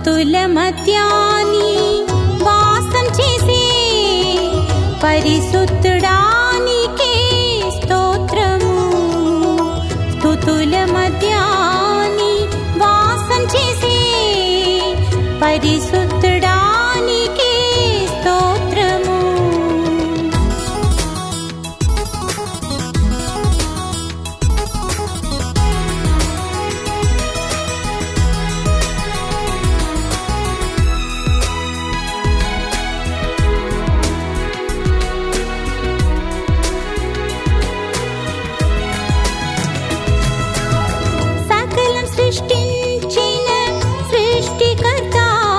స్తుతుల మధ్యాని వాసం చేసే పరిశుద్ధుడానికే స్తోత్రము. స్తుతుల మధ్యాని వాసం చేసే పరిశుద్ధుడానికే స్తోత్రము. సృష్టించిన సృష్టికర్త,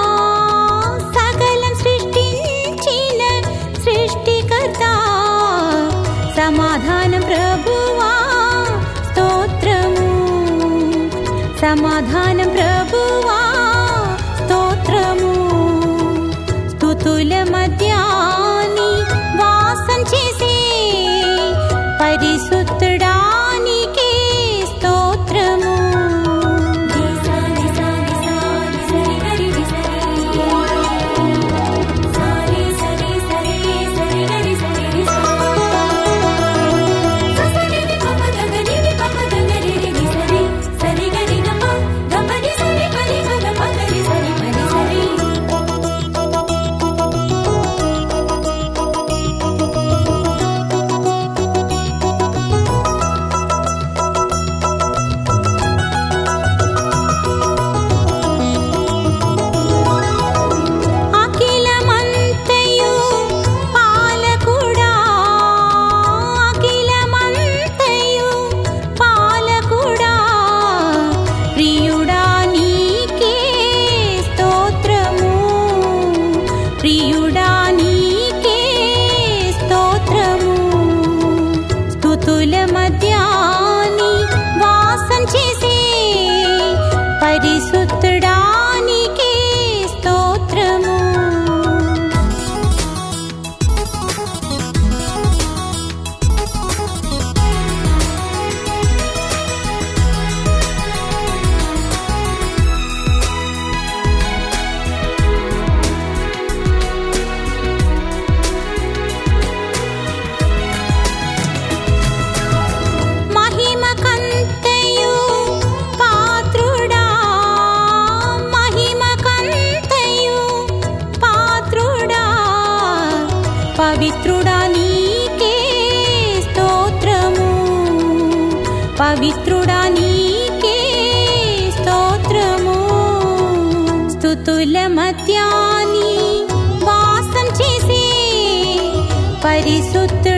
సకలం సృష్టించిన సృష్టికర్త, సమాధానం ప్రభువా స్తోత్రము. సమాధానం ప్రభువా స్తోత్రము. స్తుతుల మధ్యాని వాసం చేసే పరిశుద్ధుడానికే స్తోత్రము. స్తుతుల మధ్యాని వాసం చేసే పరిశుద్ధుడానికే స్తోత్రము. పవిత్రుడా నీకే స్తోత్రము. పవిత్రుడా నీకే స్తోత్రము. స్తుతుల మధ్యాని వాసం చేసే పరిశుద్ధ